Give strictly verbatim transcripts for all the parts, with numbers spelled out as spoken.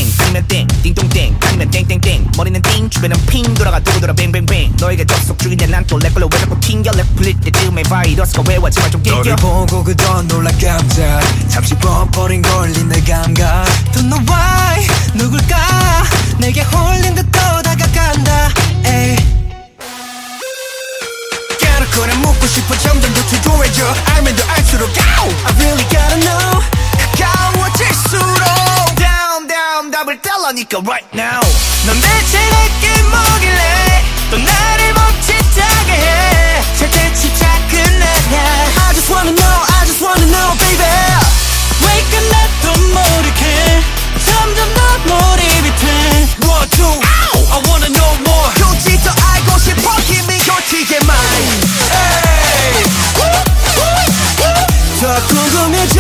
땡 아니면 땡 띵동땡 아니면 땡땡땡 머리는 띵 주변은 핑 돌아가 두고 돌아 뱅뱅뱅 너에게 접속 중인데 난 또 내 걸로 왜 자꾸 튕겨 랩 풀릴 때쯤에 바이러스가 외워지만 좀 낑겨 너를 보고 그던 놀라 깜짝 잠시 뻔뻔히 걸린 내 감각 Don't know why 누굴까 내게 홀린 듯 더 다가간다 에이 깨놓고 난 묻고 싶어 점점 더 초조해져 알면 더 알수록 go I really gotta know 가까워질수록 Down down 답을 달라니까 right now 넌 대체 내게 뭐길래 또 나를 멈칫하게 해 절대 집착은 아냐 I just wanna know I just wanna know baby 왜 끝나도 모르게 점점 더 몰입이 돼 One two Ow! I wanna know more 굳이 더 알고 싶어 Give me your T M I hey! 더 궁금해져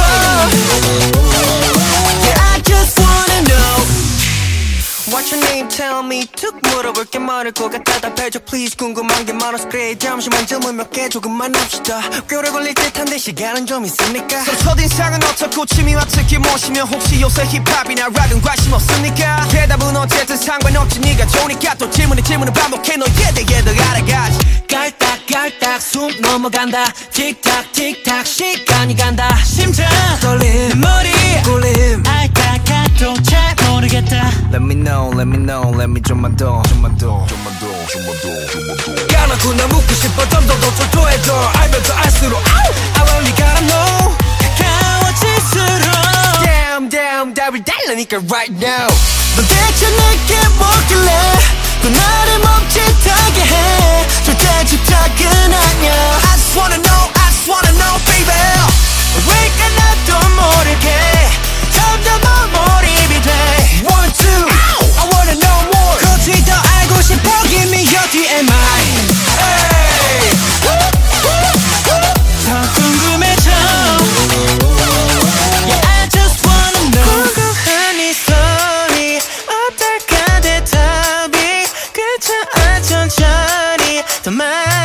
Yeah I just wanna know What's your name tell me 툭 물어볼 게 많을 것 같아 답해줘 please 궁금한 게 많아서 그래 잠시만 질문 몇 개 조금만 합시다 꽤 오래 걸릴 듯한데 시간은 좀 있으니까 So 첫인상은 어떻고 취미와 특기 무엇이면 혹시 요새 힙합이나 락은 관심 없으니까 대답은 어쨌든 상관없지 네가 좋으니까 또 질문에 질문을 반복해 너에 대해 더 알아가지 깔딱깔딱 숨 넘어간다 틱탁 틱탁 시간이 간다 심장 떨림 내 머리 꼴림 알까까도 잘 모르겠다 Let me know let me know let me 좀만 더 좀만 더 좀만 더 좀만 더 좀만 더 까놓고 나 묻고 싶어 점점 더 초조해져 알면 더 알수록 I really gotta know 가까워질수록 Damn damn 답을 달라니까 right now 넌 대체 내게 뭐길래 또 나를 멈칫하게 해 절대 집착은 아냐 I just wanna know I just wanna know baby 왜 끝나도 모르게 점점 더 몰입이 돼 One two I wanna know more 굳이 더 알고 싶어 Give me your T M I hey! 더 궁금해져 Yeah I just wanna know 궁금한 이 소리 어떨까 대답이 그저 천천히 더 말